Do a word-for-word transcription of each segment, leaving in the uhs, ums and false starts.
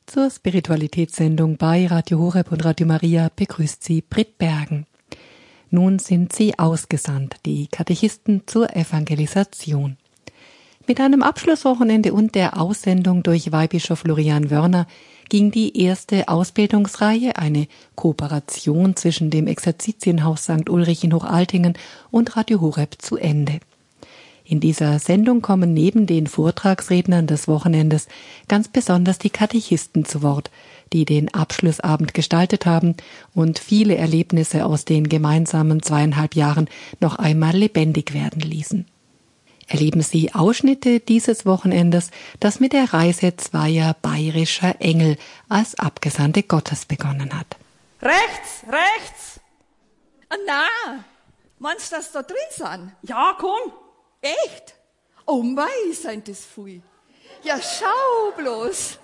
Zur Spiritualitätssendung bei Radio Horeb und Radio Maria begrüßt sie Brit Bergen. Nun sind sie ausgesandt, die Katechisten zur Evangelisation. Mit einem Abschlusswochenende und der Aussendung durch Weihbischof Florian Wörner ging die erste Ausbildungsreihe, eine Kooperation zwischen dem Exerzitienhaus Sankt Ulrich in Hochaltingen und Radio Horeb, zu Ende. In dieser Sendung kommen neben den Vortragsrednern des Wochenendes ganz besonders die Katechisten zu Wort, die den Abschlussabend gestaltet haben und viele Erlebnisse aus den gemeinsamen zweieinhalb Jahren noch einmal lebendig werden ließen. Erleben Sie Ausschnitte dieses Wochenendes, das mit der Reise zweier bayerischer Engel als Abgesandte Gottes begonnen hat. Rechts, rechts! Ah, na, meinst du, dass da drin sind? Ja, komm! Echt? Oh mei, sind das viel. Ja, schau bloß.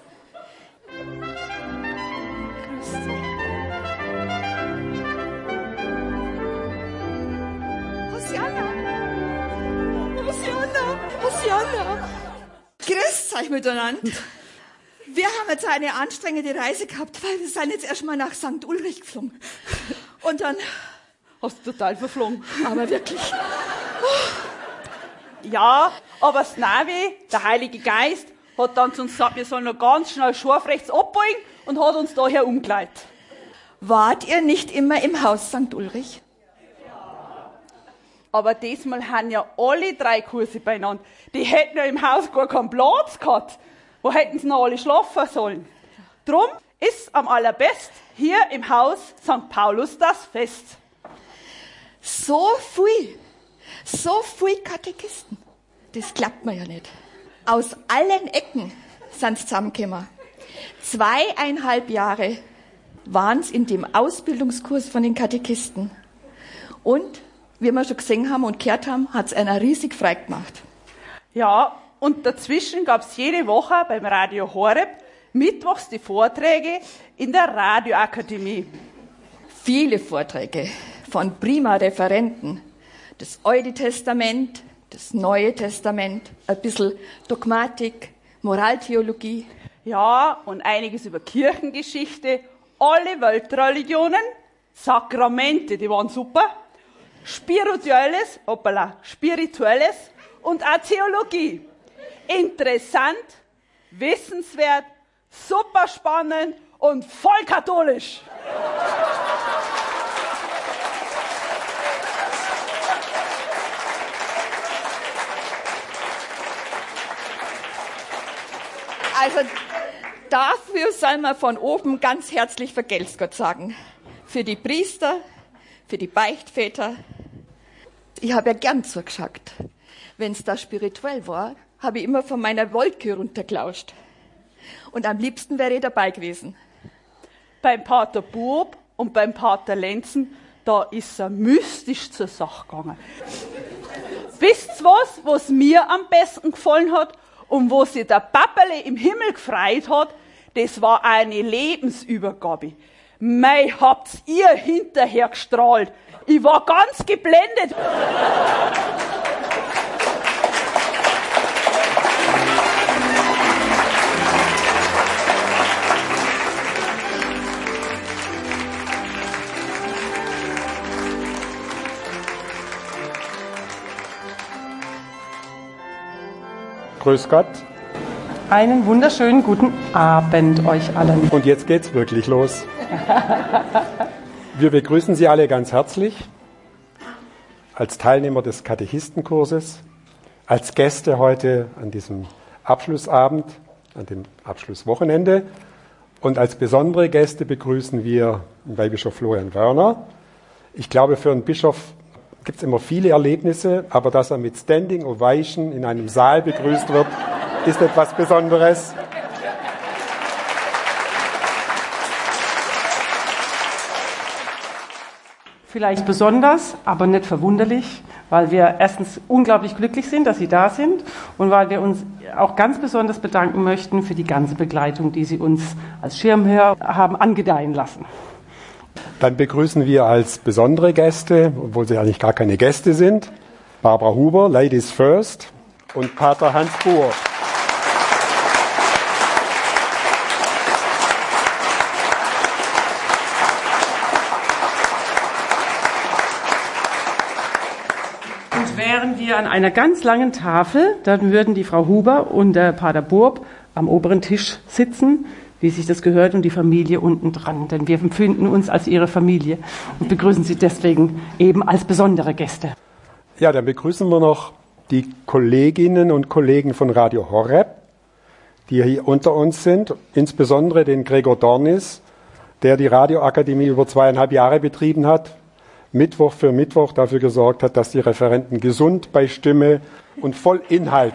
Grüß dich. Hosianna. Hosianna. Hosianna. Grüß euch miteinander. Wir haben jetzt eine anstrengende Reise gehabt, weil wir sind jetzt erstmal nach Sankt Ulrich geflogen. Und dann... Hast du total verflogen. Aber wirklich... Ja, aber das Navi, der Heilige Geist, hat dann zu uns gesagt, wir sollen noch ganz schnell scharf rechts abbiegen und hat uns daher umgeleitet. Wart ihr nicht immer im Haus Sankt Ulrich? Aber diesmal haben ja alle drei Kurse beieinander. Die hätten ja im Haus gar keinen Platz gehabt. Wo hätten sie noch alle schlafen sollen? Drum ist am allerbesten hier im Haus Sankt Paulus das Fest. So viel, so viel Katechisten. Das klappt mir ja nicht. Aus allen Ecken sind sie zusammengekommen. Zweieinhalb Jahre waren es in dem Ausbildungskurs von den Katechisten. Und, wie wir schon gesehen haben und gehört haben, hat es einer riesig frei gemacht. Ja, und dazwischen gab es jede Woche beim Radio Horeb mittwochs die Vorträge in der Radioakademie. Viele Vorträge von prima Referenten. Das Alte Testament, das Neue Testament, ein bisschen Dogmatik, Moraltheologie. Ja, und einiges über Kirchengeschichte, alle Weltreligionen, Sakramente, die waren super, Spirituelles, hoppala, Spirituelles und auch Theologie. Interessant, wissenswert, super spannend und voll katholisch. Also dafür soll man von oben ganz herzlich vergelt's Gott sagen. Für die Priester, für die Beichtväter. Ich habe ja gern zugeschaut. Wenn es da spirituell war, habe ich immer von meiner Wolke runtergelauscht. Und am liebsten wäre ich dabei gewesen. Beim Pater Bub und beim Pater Lenzen, da ist er mystisch zur Sache gegangen. Wisst ihr was, was mir am besten gefallen hat? Und wo sich der Papperle im Himmel gefreut hat, das war eine Lebensübergabe. Mei, habt's ihr hinterher gestrahlt. Ich war ganz geblendet. Grüß Gott. Einen wunderschönen guten Abend euch allen. Und jetzt geht's wirklich los. Wir begrüßen Sie alle ganz herzlich als Teilnehmer des Katechistenkurses, als Gäste heute an diesem Abschlussabend, an dem Abschlusswochenende. Und als besondere Gäste begrüßen wir Weihbischof Florian Wörner. Ich glaube, für einen Bischof gibt es immer viele Erlebnisse, aber dass er mit Standing Ovation in einem Saal begrüßt wird, ist etwas Besonderes. Vielleicht besonders, aber nicht verwunderlich, weil wir erstens unglaublich glücklich sind, dass Sie da sind und weil wir uns auch ganz besonders bedanken möchten für die ganze Begleitung, die Sie uns als Schirmherr haben angedeihen lassen. Dann begrüßen wir als besondere Gäste, obwohl sie eigentlich gar keine Gäste sind, Barbara Huber, Ladies First, und Pater Hans Buhr. wären wir an einer ganz langen Tafel, dann würden die Frau Huber und der Pater Burb am oberen Tisch sitzen, wie sich das gehört, und die Familie unten dran. Denn wir empfinden uns als ihre Familie und begrüßen sie deswegen eben als besondere Gäste. Ja, dann begrüßen wir noch die Kolleginnen und Kollegen von Radio Horeb, die hier unter uns sind, insbesondere den Gregor Dornis, der die Radioakademie über zweieinhalb Jahre betrieben hat, Mittwoch für Mittwoch dafür gesorgt hat, dass die Referenten gesund bei Stimme und voll Inhalt.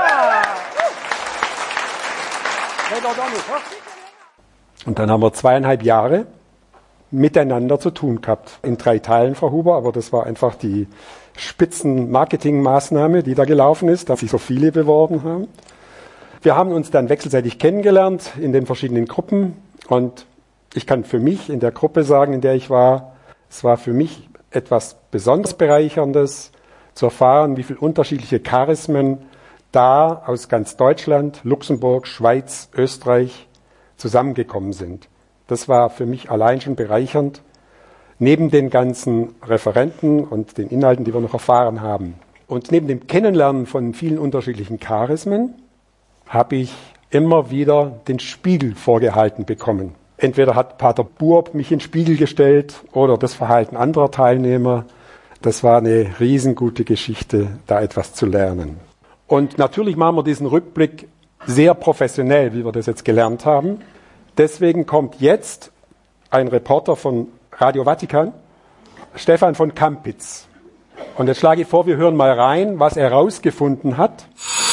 Und dann haben wir zweieinhalb Jahre miteinander zu tun gehabt. In drei Teilen, Frau Huber, aber das war einfach die Spitzen-Marketing-Maßnahme, die da gelaufen ist, dass sich so viele beworben haben. Wir haben uns dann wechselseitig kennengelernt in den verschiedenen Gruppen und ich kann für mich in der Gruppe sagen, in der ich war, es war für mich etwas besonders Bereicherndes, zu erfahren, wie viele unterschiedliche Charismen da aus ganz Deutschland, Luxemburg, Schweiz, Österreich zusammengekommen sind. Das war für mich allein schon bereichernd, neben den ganzen Referenten und den Inhalten, die wir noch erfahren haben. Und neben dem Kennenlernen von vielen unterschiedlichen Charismen habe ich immer wieder den Spiegel vorgehalten bekommen. Entweder hat Pater Burb mich in den Spiegel gestellt oder das Verhalten anderer Teilnehmer. Das war eine riesengute Geschichte, da etwas zu lernen. Und natürlich machen wir diesen Rückblick sehr professionell, wie wir das jetzt gelernt haben. Deswegen kommt jetzt ein Reporter von Radio Vatikan, Stefan von Kampitz. Und jetzt schlage ich vor, wir hören mal rein, was er herausgefunden hat.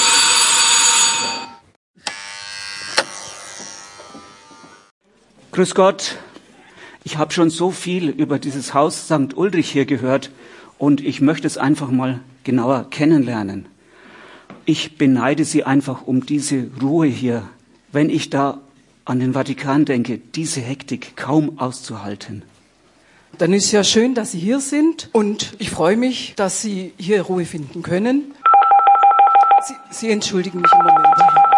Grüß Gott, ich habe schon so viel über dieses Haus Sankt Ulrich hier gehört und ich möchte es einfach mal genauer kennenlernen. Ich beneide Sie einfach um diese Ruhe hier. Wenn ich da an den Vatikan denke, diese Hektik kaum auszuhalten. Dann ist ja schön, dass Sie hier sind und ich freue mich, dass Sie hier Ruhe finden können. Sie, Sie entschuldigen mich im Moment.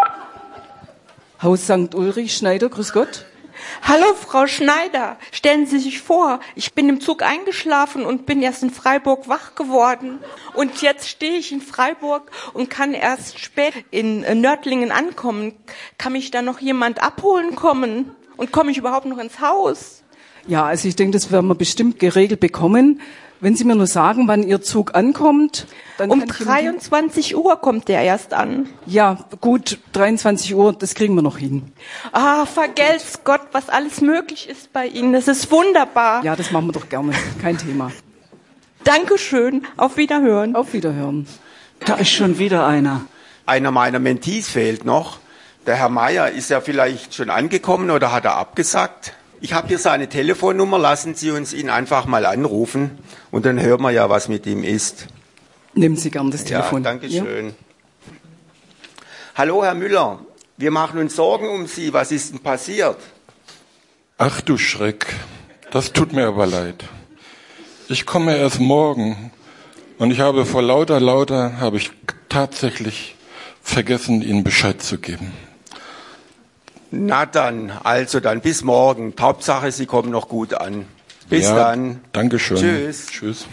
Haus Sankt Ulrich, Schneider, grüß Gott. Hallo, Frau Schneider. Stellen Sie sich vor, ich bin im Zug eingeschlafen und bin erst in Freiburg wach geworden. Und jetzt stehe ich in Freiburg und kann erst spät in Nördlingen ankommen. Kann mich da noch jemand abholen kommen? Und komme ich überhaupt noch ins Haus? Ja, also ich denke, das werden wir bestimmt geregelt bekommen. Wenn Sie mir nur sagen, wann Ihr Zug ankommt, dann um dreiundzwanzig Uhr kommt der erst an. Ja, gut, dreiundzwanzig Uhr, das kriegen wir noch hin. Ah, vergelt's Gott, was alles möglich ist bei Ihnen. Das ist wunderbar. Ja, das machen wir doch gerne. Kein Thema. Dankeschön. Auf Wiederhören. Auf Wiederhören. Da ist schon wieder einer. Einer meiner Mentees fehlt noch. Der Herr Meier, ist er vielleicht schon angekommen oder hat er abgesagt? Ich habe hier seine Telefonnummer, lassen Sie uns ihn einfach mal anrufen und dann hören wir ja, was mit ihm ist. Nehmen Sie gern das Telefon. Ja, danke schön. Ja. Hallo, Herr Müller, wir machen uns Sorgen um Sie. Was ist denn passiert? Ach du Schreck, das tut mir aber leid. Ich komme erst morgen und ich habe vor lauter, lauter, habe ich tatsächlich vergessen, Ihnen Bescheid zu geben. Na dann, also dann bis morgen. Hauptsache, Sie kommen noch gut an. Bis ja, dann. Dankeschön. Tschüss. Tschüss.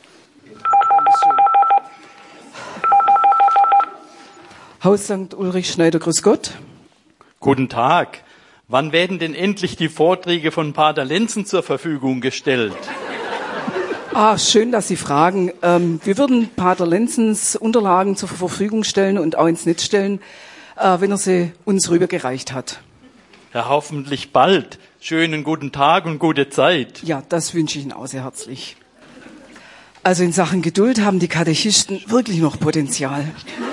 Haus Sankt Ulrich, Schneider, grüß Gott. Guten Tag. Wann werden denn endlich die Vorträge von Pater Lenzen zur Verfügung gestellt? Ah, schön, dass Sie fragen. Ähm, wir würden Pater Lenzens Unterlagen zur Verfügung stellen und auch ins Netz stellen, äh, wenn er sie uns rübergereicht hat. Ja, hoffentlich bald. Schönen guten Tag und gute Zeit. Ja, das wünsche ich Ihnen auch sehr herzlich. Also in Sachen Geduld haben die Katechisten wirklich noch Potenzial.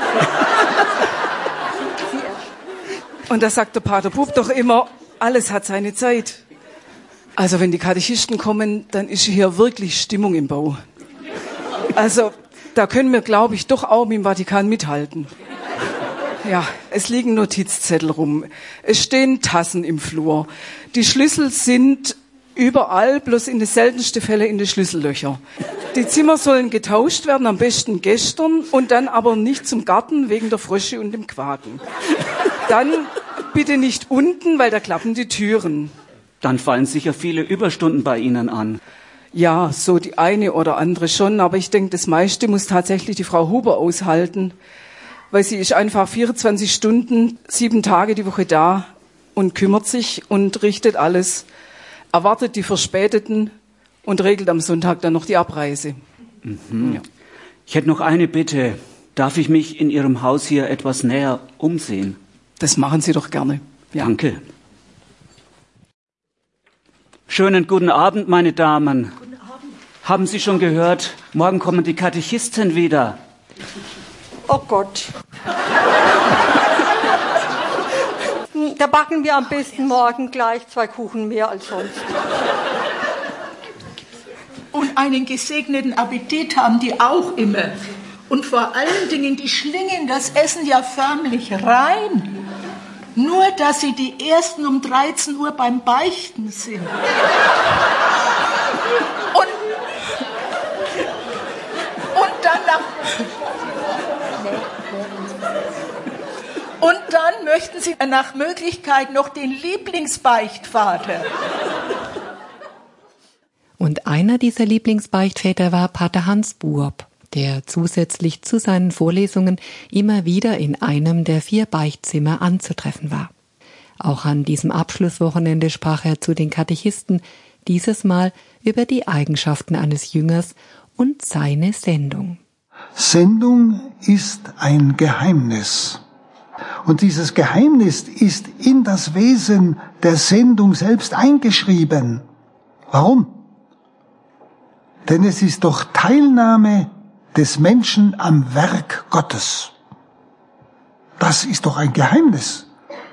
Und da sagt der Pater Bub doch immer, alles hat seine Zeit. Also wenn die Katechisten kommen, dann ist hier wirklich Stimmung im Bau. Also da können wir, glaube ich, doch auch mit dem Vatikan mithalten. Ja, es liegen Notizzettel rum. Es stehen Tassen im Flur. Die Schlüssel sind überall, bloß in den seltensten Fällen in den Schlüssellöcher. Die Zimmer sollen getauscht werden, am besten gestern, und dann aber nicht zum Garten wegen der Frösche und dem Quaken. Dann bitte nicht unten, weil da klappen die Türen. Dann fallen sicher viele Überstunden bei Ihnen an. Ja, so die eine oder andere schon, aber ich denke, das meiste muss tatsächlich die Frau Huber aushalten, weil sie ist einfach vierundzwanzig Stunden, sieben Tage die Woche da und kümmert sich und richtet alles, erwartet die Verspäteten und regelt am Sonntag dann noch die Abreise. Mhm. Ja. Ich hätte noch eine Bitte. Darf ich mich in Ihrem Haus hier etwas näher umsehen? Das machen Sie doch gerne. Ja. Danke. Schönen guten Abend, meine Damen. Guten Abend. Haben Sie schon gehört, morgen kommen die Katechisten wieder. Oh Gott. Da backen wir am besten morgen gleich zwei Kuchen mehr als sonst. Und einen gesegneten Appetit haben die auch immer. Und vor allen Dingen, die schlingen das Essen ja förmlich rein. Nur, dass sie die Ersten um dreizehn Uhr beim Beichten sind. Und, und dann nach... Und dann möchten sie nach Möglichkeit noch den Lieblingsbeichtvater. Und einer dieser Lieblingsbeichtväter war Pater Hans Buob, der zusätzlich zu seinen Vorlesungen immer wieder in einem der vier Beichtzimmer anzutreffen war. Auch an diesem Abschlusswochenende sprach er zu den Katechisten, dieses Mal über die Eigenschaften eines Jüngers und seine Sendung. Sendung ist ein Geheimnis. Und dieses Geheimnis ist in das Wesen der Sendung selbst eingeschrieben. Warum? Denn es ist doch Teilnahme des Menschen am Werk Gottes. Das ist doch ein Geheimnis.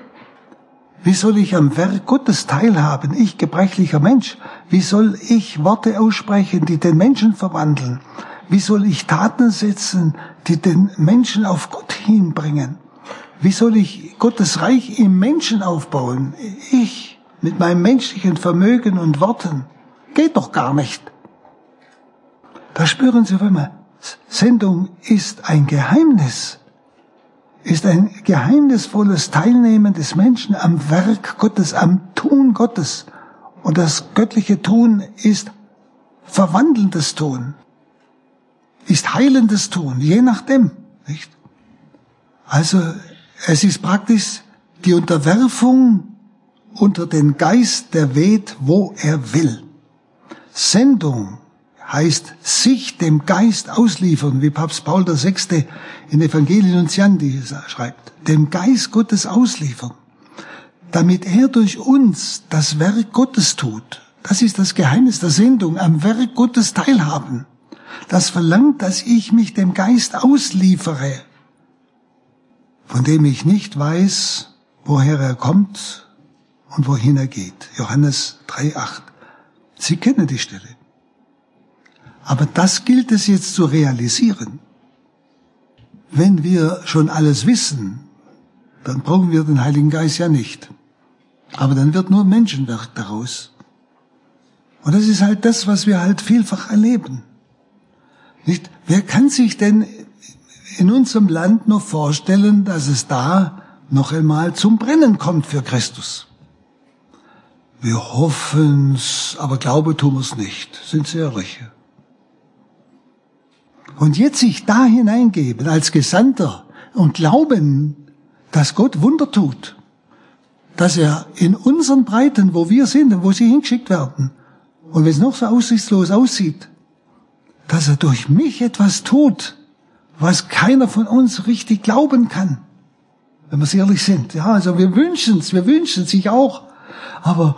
Wie soll ich am Werk Gottes teilhaben, ich gebrechlicher Mensch? Wie soll ich Worte aussprechen, die den Menschen verwandeln? Wie soll ich Taten setzen, die den Menschen auf Gott hinbringen? Wie soll ich Gottes Reich im Menschen aufbauen? Ich mit meinem menschlichen Vermögen und Worten? Geht doch gar nicht. Da spüren Sie auf einmal, Sendung ist ein Geheimnis, ist ein geheimnisvolles Teilnehmen des Menschen am Werk Gottes, am Tun Gottes. Und das göttliche Tun ist verwandelndes Tun, ist heilendes Tun, je nachdem, nicht? Also, es ist praktisch die Unterwerfung unter den Geist, der weht, wo er will. Sendung heißt sich dem Geist ausliefern, wie Papst Paul der Sechste in Evangelii Nuntiandi schreibt. Dem Geist Gottes ausliefern, damit er durch uns das Werk Gottes tut. Das ist das Geheimnis der Sendung, am Werk Gottes teilhaben. Das verlangt, dass ich mich dem Geist ausliefere, von dem ich nicht weiß, woher er kommt und wohin er geht. Johannes drei acht. Sie kennen die Stelle. Aber das gilt es jetzt zu realisieren. Wenn wir schon alles wissen, dann brauchen wir den Heiligen Geist ja nicht. Aber dann wird nur Menschenwerk daraus. Und das ist halt das, was wir halt vielfach erleben. Nicht? Wer kann sich denn in unserem Land noch vorstellen, dass es da noch einmal zum Brennen kommt für Christus? Wir hoffen's, aber Glaube tun wir's nicht, sind sehr sicher. Und jetzt sich da hineingeben als Gesandter und glauben, dass Gott Wunder tut, dass er in unseren Breiten, wo wir sind und wo sie hingeschickt werden, und wenn es noch so aussichtslos aussieht, dass er durch mich etwas tut, was keiner von uns richtig glauben kann, wenn wir es ehrlich sind. Ja, also wir wünschen's, wir wünschen sich auch, aber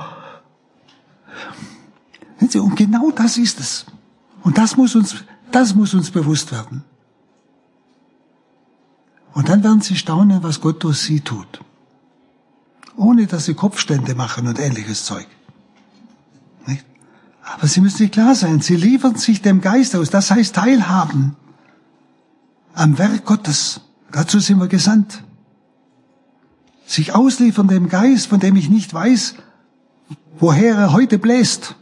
und genau das ist es. Und das muss uns, das muss uns bewusst werden. Und dann werden Sie staunen, was Gott durch Sie tut. Ohne, dass Sie Kopfstände machen und ähnliches Zeug. Nicht? Aber Sie müssen sich klar sein, Sie liefern sich dem Geist aus. Das heißt teilhaben am Werk Gottes. Dazu sind wir gesandt. Sich ausliefern dem Geist, von dem ich nicht weiß, woher er heute bläst.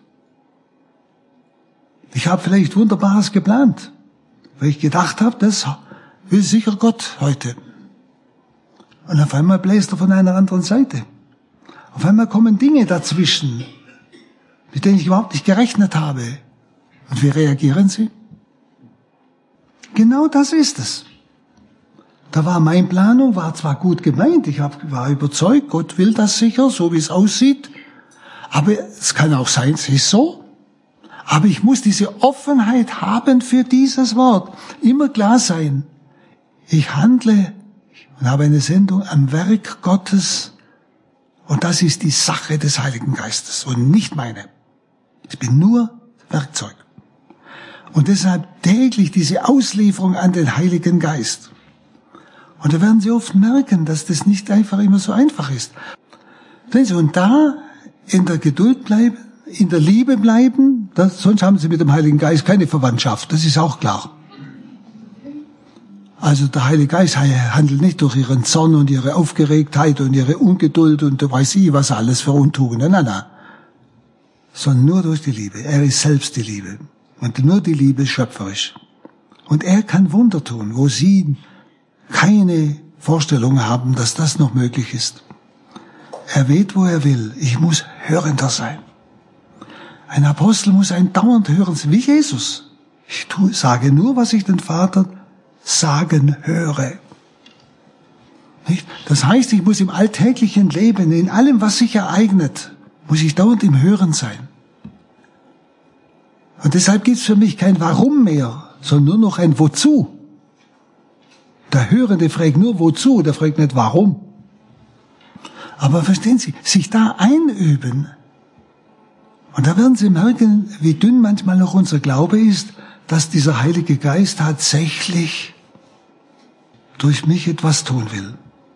Ich habe vielleicht Wunderbares geplant, weil ich gedacht habe, das will sicher Gott heute. Und auf einmal bläst er von einer anderen Seite. Auf einmal kommen Dinge dazwischen, mit denen ich überhaupt nicht gerechnet habe. Und wie reagieren Sie? Genau das ist es. Da war meine Planung, war zwar gut gemeint, ich hab, war überzeugt, Gott will das sicher, so wie es aussieht, aber es kann auch sein, es ist so. Aber ich muss diese Offenheit haben für dieses Wort. Immer klar sein, ich handle und habe eine Sendung am Werk Gottes und das ist die Sache des Heiligen Geistes und nicht meine. Ich bin nur Werkzeug. Und deshalb täglich diese Auslieferung an den Heiligen Geist. Und da werden Sie oft merken, dass das nicht einfach immer so einfach ist. Und da in der Geduld bleiben, in der Liebe bleiben, das, sonst haben Sie mit dem Heiligen Geist keine Verwandtschaft, das ist auch klar. Also der Heilige Geist handelt nicht durch Ihren Zorn und Ihre Aufgeregtheit und Ihre Ungeduld und weiß ich was alles für Untugenden, nein, nein. Sondern nur durch die Liebe. Er ist selbst die Liebe. Und nur die Liebe ist schöpferisch. Und er kann Wunder tun, wo Sie keine Vorstellung haben, dass das noch möglich ist. Er weht, wo er will. Ich muss hörender sein. Ein Apostel muss ein dauernd hören, wie Jesus. Ich tue, sage nur, was ich den Vater sagen höre. Nicht? Das heißt, ich muss im alltäglichen Leben, in allem, was sich ereignet, muss ich dauernd im Hören sein. Und deshalb gibt es für mich kein Warum mehr, sondern nur noch ein Wozu. Der Hörende fragt nur Wozu, der fragt nicht Warum. Aber verstehen Sie, sich da einüben, und da werden Sie merken, wie dünn manchmal noch unser Glaube ist, dass dieser Heilige Geist tatsächlich durch mich etwas tun will.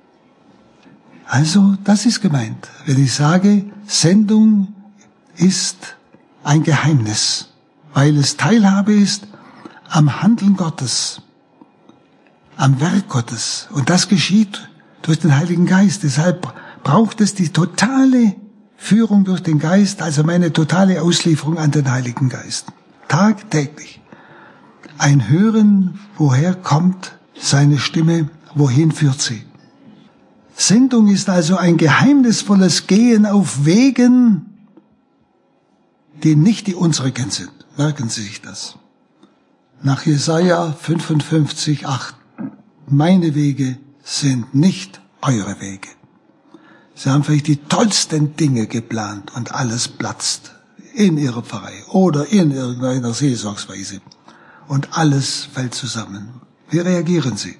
Also, das ist gemeint, wenn ich sage, Sendung ist ein Geheimnis, weil es Teilhabe ist am Handeln Gottes, am Werk Gottes. Und das geschieht durch den Heiligen Geist. Deshalb braucht es die totale Führung durch den Geist, also meine totale Auslieferung an den Heiligen Geist. Tagtäglich. Ein Hören, woher kommt seine Stimme, wohin führt sie. Sendung ist also ein geheimnisvolles Gehen auf Wegen, die nicht die unsrigen sind. Merken Sie sich das. Nach Jesaja fünfundfünfzig, acht. Meine Wege sind nicht eure Wege. Sie haben vielleicht die tollsten Dinge geplant und alles platzt in Ihrer Pfarrei oder in irgendeiner Seelsorgsweise und alles fällt zusammen. Wie reagieren Sie?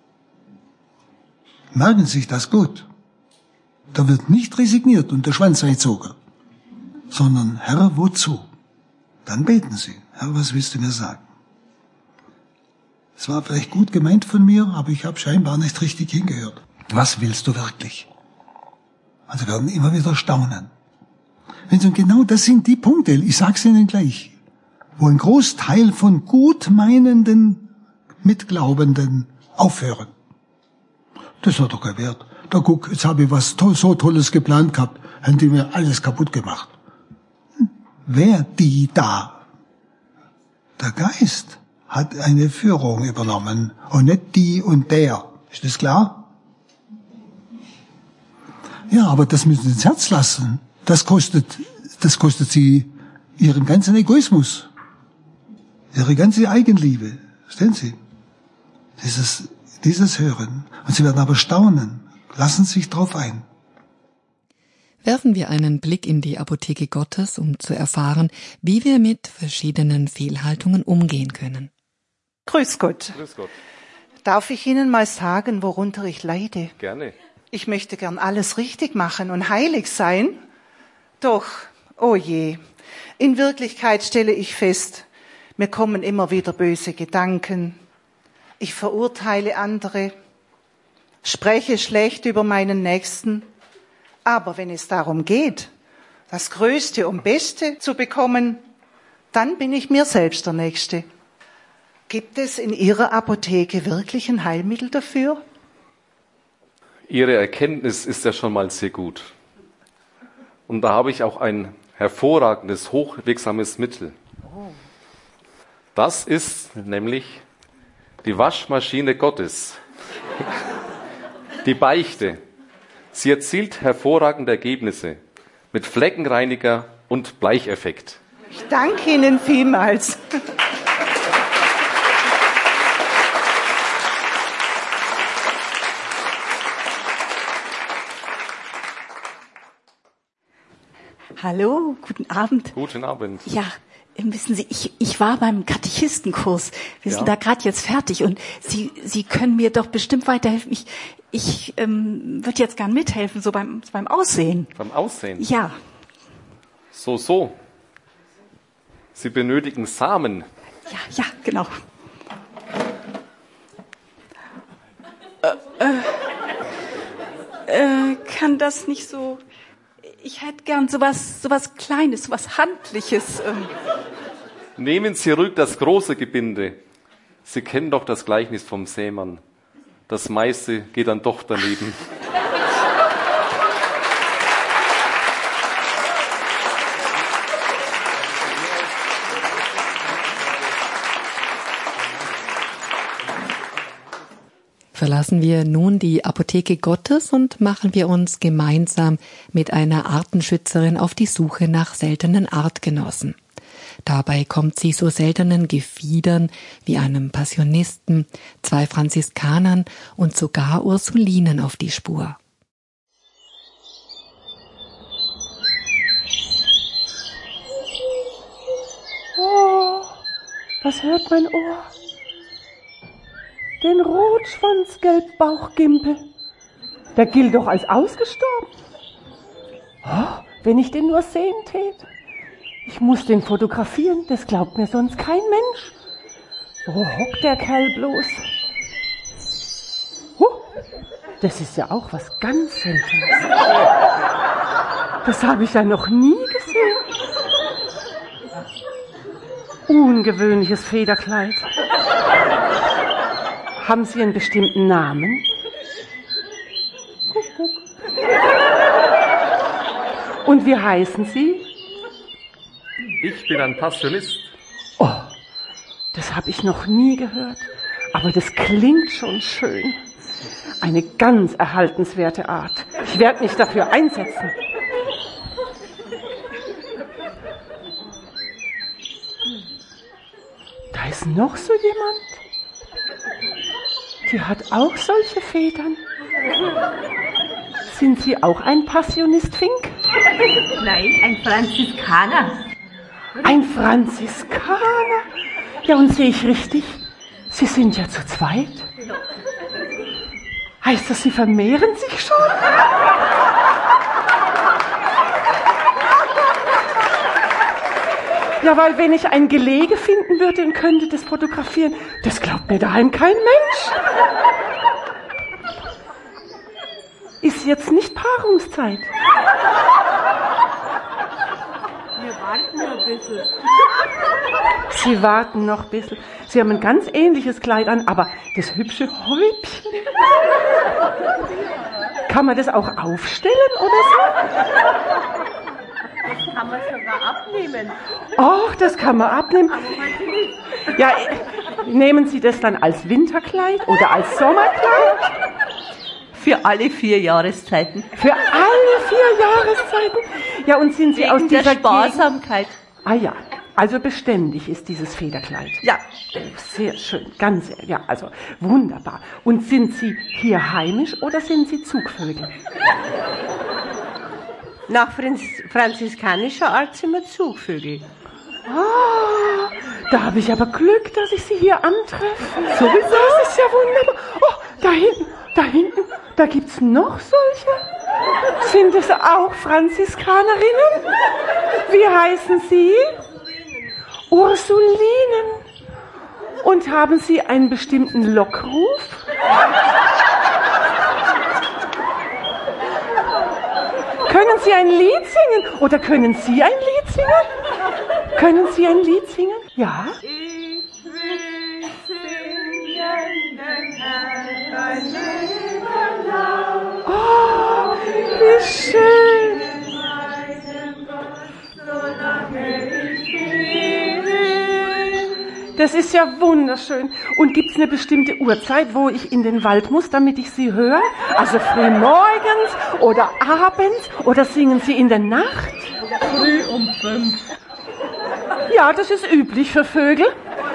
Merken Sie sich das gut. Da wird nicht resigniert und der Schwanz eingezogen, sondern Herr, wozu? Dann beten Sie. Herr, was willst du mir sagen? Es war vielleicht gut gemeint von mir, aber ich habe scheinbar nicht richtig hingehört. Was willst du wirklich? Also werden immer wieder staunen. Wenn Sie, genau das sind die Punkte, ich sage es Ihnen gleich, wo ein Großteil von gutmeinenden Mitglaubenden aufhören. Das hat doch keinen Wert. Da guck, jetzt habe ich was to- so Tolles geplant gehabt, haben die mir alles kaputt gemacht. Hm. Wer die da? Der Geist hat eine Führung übernommen und nicht die und der. Ist das klar? Ja, aber das müssen Sie ins Herz lassen. Das kostet, das kostet Sie Ihren ganzen Egoismus, Ihre ganze Eigenliebe. Verstehen Sie? Dieses, dieses Hören. Und Sie werden aber staunen. Lassen Sie sich drauf ein. Werfen wir einen Blick in die Apotheke Gottes, um zu erfahren, wie wir mit verschiedenen Fehlhaltungen umgehen können. Grüß Gott. Grüß Gott. Darf ich Ihnen mal sagen, worunter ich leide? Gerne. Ich möchte gern alles richtig machen und heilig sein. Doch, oh je, in Wirklichkeit stelle ich fest, mir kommen immer wieder böse Gedanken. Ich verurteile andere, spreche schlecht über meinen Nächsten. Aber wenn es darum geht, das Größte und Beste zu bekommen, dann bin ich mir selbst der Nächste. Gibt es in Ihrer Apotheke wirklich ein Heilmittel dafür? Ihre Erkenntnis ist ja schon mal sehr gut. Und da habe ich auch ein hervorragendes, hochwirksames Mittel. Das ist nämlich die Waschmaschine Gottes. Die Beichte. Sie erzielt hervorragende Ergebnisse mit Fleckenreiniger und Bleicheffekt. Ich danke Ihnen vielmals. Hallo, guten Abend. Guten Abend. Ja, wissen Sie, ich, ich war beim Katechistenkurs. Wir Ja. sind da gerade jetzt fertig und Sie, Sie können mir doch bestimmt weiterhelfen. Ich, ich ähm, würde jetzt gern mithelfen, so beim, beim Aussehen. Beim Aussehen? Ja. So, so. Sie benötigen Samen. Ja, ja, genau. Äh, äh, äh, kann das nicht so... Ich hätte gern sowas, sowas Kleines, sowas Handliches. Ähm. Nehmen Sie ruhig das große Gebinde. Sie kennen doch das Gleichnis vom Sämann. Das meiste geht dann doch daneben. Verlassen wir nun die Apotheke Gottes und machen wir uns gemeinsam mit einer Artenschützerin auf die Suche nach seltenen Artgenossen. Dabei kommt sie so seltenen Gefiedern wie einem Passionisten, zwei Franziskanern und sogar Ursulinen auf die Spur. Oh, was hört mein Ohr? Den Rotschwanz-Gelbbauchgimpel. Der gilt doch als ausgestorben. Oh, wenn ich den nur sehen tät. Ich muss den fotografieren, das glaubt mir sonst kein Mensch. Wo hockt der Kerl bloß? Huh, das ist ja auch was ganz Seltenes. Das habe ich ja noch nie gesehen. Ungewöhnliches Federkleid. Haben Sie einen bestimmten Namen? Guck, guck. Und wie heißen Sie? Ich bin ein Passionist. Oh, das habe ich noch nie gehört. Aber das klingt schon schön. Eine ganz erhaltenswerte Art. Ich werde mich dafür einsetzen. Da ist noch so jemand. Die hat auch solche Federn. Sind Sie auch ein Passionist, Fink? Nein, ein Franziskaner. Ein Franziskaner? Ja, und sehe ich richtig? Sie sind ja zu zweit. Heißt das, Sie vermehren sich schon? Ja, weil wenn ich ein Gelege finden würde und könnte das fotografieren, das glaubt mir daheim kein Mensch. Ist jetzt nicht Paarungszeit. Wir warten noch ein bisschen. Sie warten noch ein bisschen. Sie haben ein ganz ähnliches Kleid an, aber das hübsche Häubchen. Kann man das auch aufstellen oder so? Das kann man sogar abnehmen. Ach, das kann man abnehmen. Ja, nehmen Sie das dann als Winterkleid oder als Sommerkleid? Für alle vier Jahreszeiten. Für alle vier Jahreszeiten? Ja, und sind Sie Wegen aus dieser der Sparsamkeit. Gegend? Ah ja, also beständig ist dieses Federkleid. Ja. Sehr schön, ganz, ja, also wunderbar. Und sind Sie hier heimisch oder sind Sie Zugvögel? Nach franziskanischer Art sind wir Zugvögel. Ah, da habe ich aber Glück, dass ich Sie hier antreffe. Sowieso. Das ist ja wunderbar. Oh, da hinten, da hinten, da gibt's noch solche. Sind es auch Franziskanerinnen? Wie heißen Sie? Ursulinen. Und haben Sie einen bestimmten Lockruf? Können Sie ein Lied singen? Oder können Sie ein Lied singen? Können Sie ein Lied singen? Ja? Ich will singen den Herrn ein Leben lang. Oh, wie schön. Das ist ja wunderschön. Und gibt's eine bestimmte Uhrzeit, wo ich in den Wald muss, damit ich Sie höre? Also früh morgens oder abends oder singen Sie in der Nacht? Früh um fünf. Ja, das ist üblich für Vögel.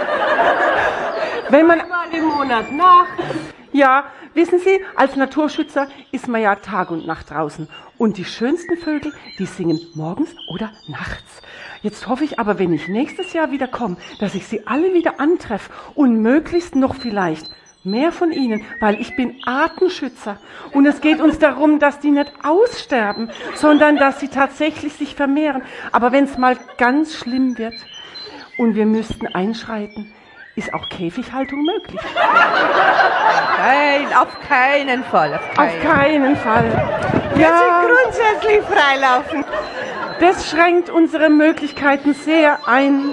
Wenn man einmal im Monat nach. Ja, wissen Sie, als Naturschützer ist man ja Tag und Nacht draußen. Und die schönsten Vögel, die singen morgens oder nachts. Jetzt hoffe ich aber, wenn ich nächstes Jahr wieder komme, dass ich Sie alle wieder antreffe und möglichst noch vielleicht mehr von Ihnen, weil ich bin Artenschützer. Und es geht uns darum, dass die nicht aussterben, sondern dass sie tatsächlich sich vermehren. Aber wenn es mal ganz schlimm wird und wir müssten einschreiten, ist auch Käfighaltung möglich. Nein, auf keinen Fall. Auf keinen, auf keinen Fall. Ja. Wir sind grundsätzlich freilaufen. Das schränkt unsere Möglichkeiten sehr ein.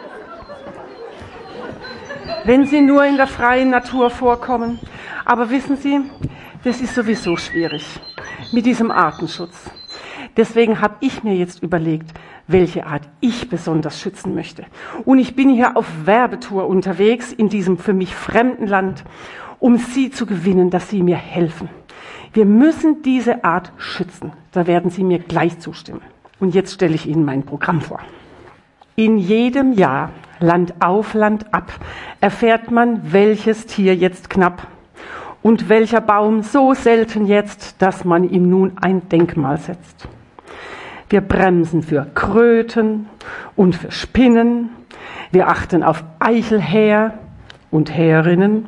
Wenn sie nur in der freien Natur vorkommen. Aber wissen Sie, das ist sowieso schwierig mit diesem Artenschutz. Deswegen habe ich mir jetzt überlegt, welche Art ich besonders schützen möchte. Und ich bin hier auf Werbetour unterwegs in diesem für mich fremden Land, um Sie zu gewinnen, dass Sie mir helfen. Wir müssen diese Art schützen. Da werden Sie mir gleich zustimmen. Und jetzt stelle ich Ihnen mein Programm vor. In jedem Jahr, Land auf, Land ab, erfährt man, welches Tier jetzt knapp und welcher Baum so selten jetzt, dass man ihm nun ein Denkmal setzt. Wir bremsen für Kröten und für Spinnen. Wir achten auf Eichelhäher und Häherinnen.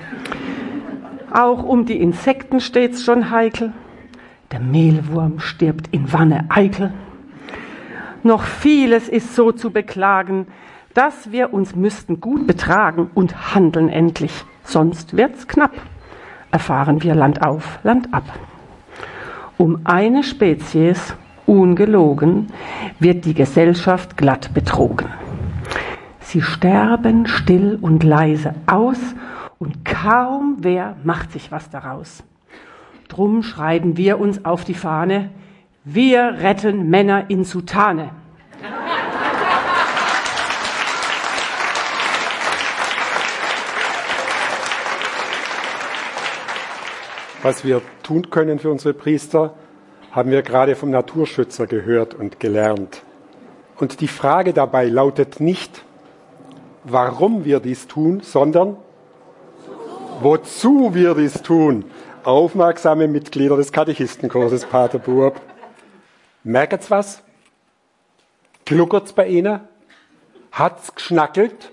Auch um die Insekten steht's schon heikel. Der Mehlwurm stirbt in Wanne Eickel. Noch vieles ist so zu beklagen, dass wir uns müssten gut betragen und handeln endlich. Sonst wird's knapp, erfahren wir Land auf, Land ab. Um eine Spezies, ungelogen, wird die Gesellschaft glatt betrogen. Sie sterben still und leise aus und kaum wer macht sich was daraus. Drum schreiben wir uns auf die Fahne, wir retten Männer in Soutane. Was wir tun können für unsere Priester, haben wir gerade vom Naturschützer gehört und gelernt. Und die Frage dabei lautet nicht, warum wir dies tun, sondern wozu wir dies tun. Aufmerksame Mitglieder des Katechistenkurses Pater Buob. Merkt's was? Gluckert's bei Ihnen? Hat's geschnackelt?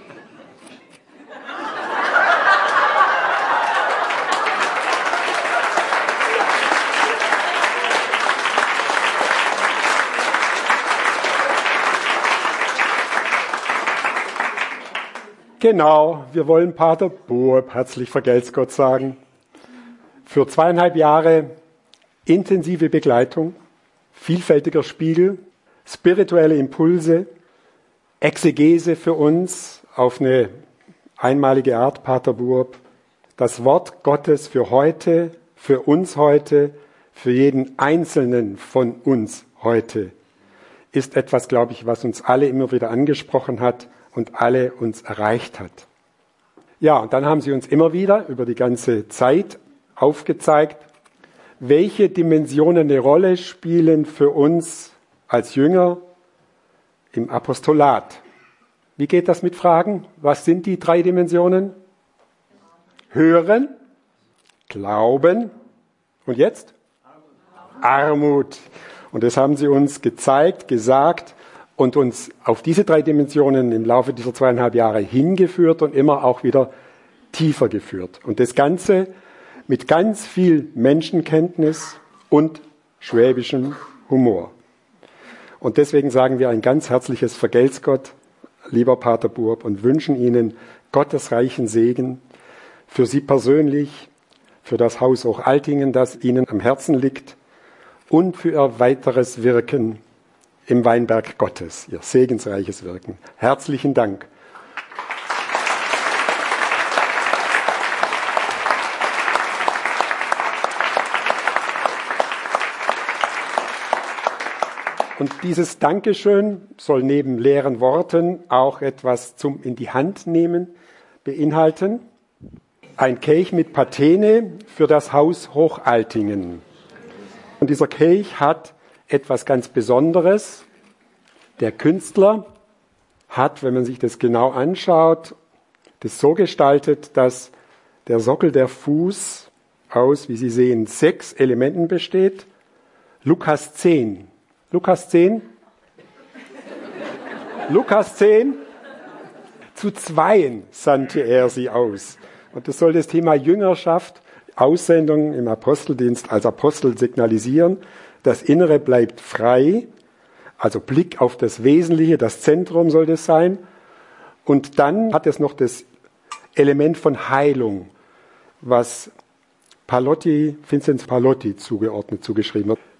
Genau, wir wollen Pater Buob herzlich vergelt's Gott sagen. Für zweieinhalb Jahre intensive Begleitung, vielfältiger Spiegel, spirituelle Impulse, Exegese für uns auf eine einmalige Art, Pater Buob. Das Wort Gottes für heute, für uns heute, für jeden Einzelnen von uns heute ist etwas, glaube ich, was uns alle immer wieder angesprochen hat und alle uns erreicht hat. Ja, und dann haben sie uns immer wieder über die ganze Zeit aufgezeigt, welche Dimensionen eine Rolle spielen für uns als Jünger im Apostolat. Wie geht das mit Fragen? Was sind die drei Dimensionen? Hören, Glauben und jetzt? Armut. Und das haben sie uns gezeigt, gesagt und uns auf diese drei Dimensionen im Laufe dieser zweieinhalb Jahre hingeführt und immer auch wieder tiefer geführt. Und das Ganze mit ganz viel Menschenkenntnis und schwäbischem Humor. Und deswegen sagen wir ein ganz herzliches Vergelt's Gott, lieber Pater Buob, und wünschen Ihnen Gottes reichen Segen für Sie persönlich, für das Haus Hochaltingen, das Ihnen am Herzen liegt, und für Ihr weiteres Wirken im Weinberg Gottes, Ihr segensreiches Wirken. Herzlichen Dank. Und dieses Dankeschön soll neben leeren Worten auch etwas zum in die Hand nehmen beinhalten. Ein Kelch mit Patene für das Haus Hochaltingen. Und dieser Kelch hat etwas ganz Besonderes. Der Künstler hat, wenn man sich das genau anschaut, das so gestaltet, dass der Sockel, der Fuß, aus, wie Sie sehen, sechs Elementen besteht. Lukas zehn. Lukas zehn. Lukas zehn. Zu zweien sandte er sie aus. Und das soll das Thema Jüngerschaft, Aussendung im Aposteldienst als Apostel signalisieren. Das Innere bleibt frei, also Blick auf das Wesentliche, das Zentrum soll das sein. Und dann hat es noch das Element von Heilung, was Palotti, Vinzenz Palotti zugeordnet, zugeschrieben wird.